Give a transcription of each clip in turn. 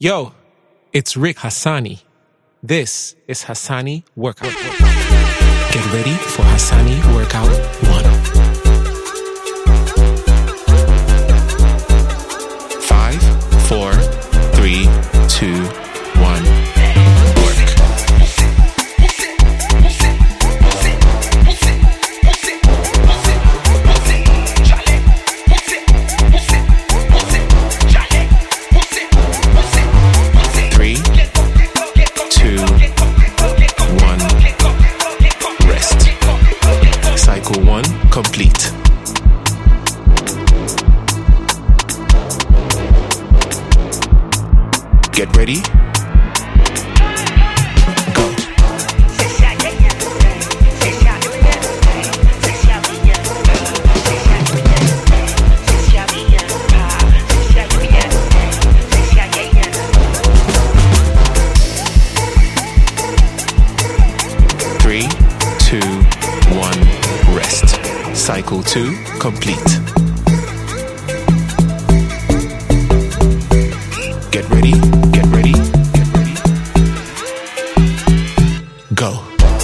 Yo, it's Rick Hassani. This is Hassani Workout. Get ready for Hassani Workout 1. 5, 4, 3, 2, 1. Work. 3, 2, 1. Rest. Cycle 1 complete. Get ready. Go. Three, 2, 1, rest. Cycle 2 complete. Get ready, get ready, get ready. Go.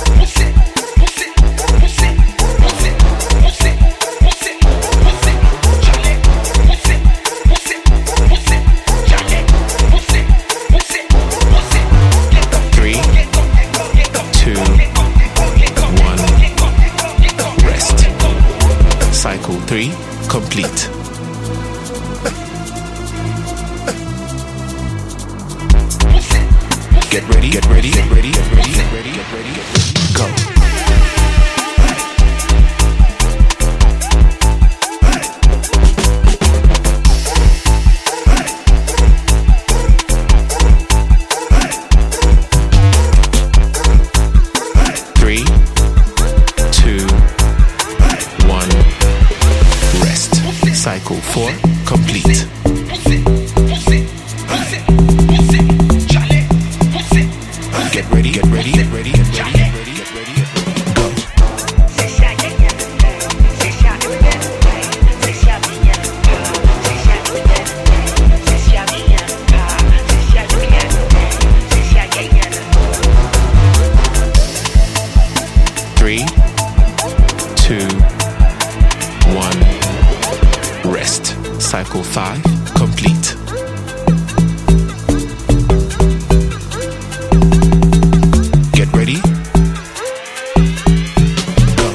3, 2, 1, rest. Cycle 3 complete. Get ready, get ready, get ready, get ready, get ready, get ready, get ready. Go. 3, 2, 1, rest. Cycle 4 complete. Get ready, get ready, get ready, get ready, get ready, get ready, get ready. Go. 3, 2, 1, rest. Cycle 5 complete. Get ready. Go.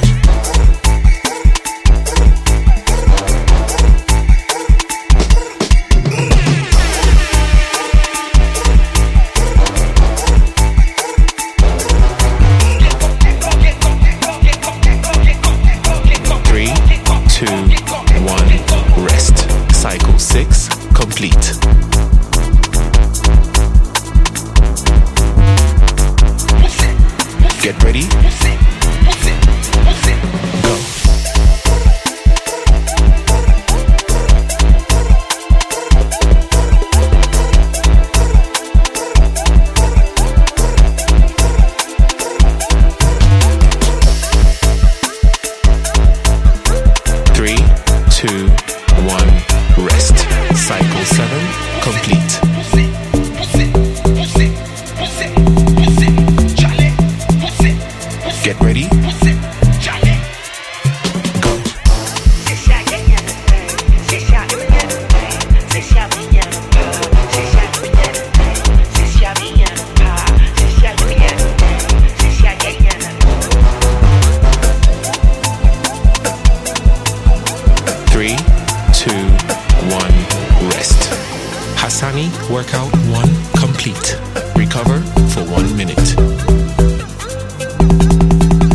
3, 2, 1, rest. Cycle 6 complete. Get ready. Go. 3, 2, 1, rest. Cycle 7 complete. Get ready. Go. 3, 2, 1, rest. Hassani Workout 1 complete. Recover for 1 minute.